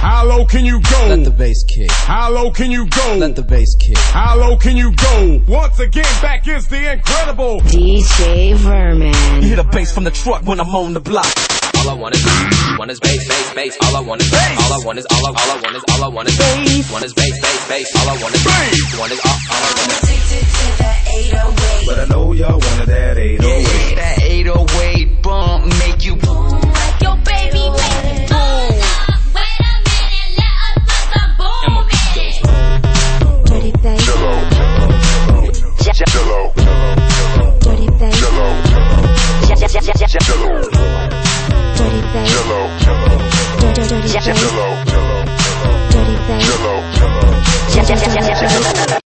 How low can you go? Let the bass kick. How low can you go? Let the bass kick. How low can you go? Once again, back is the incredible DJ Vermin. You hear the bass from the truck when I'm on the block. All I want is bass, bass, bass. All I want is bass. All I want is all I want is bass. One is bass, bass, bass. All I want is bass. One is all I want is Addicted to the 808. But I know y'all wanted that 808. That 808 bump make you boom. Like your baby make it boom. Wait a minute, let us put the boom in it. Dirty bass. Jello. Dirty bass. Jello. Jello. Dirty bass. Jello. Dirty bass. Jello. Dirty bass. Jello. Dirty bass.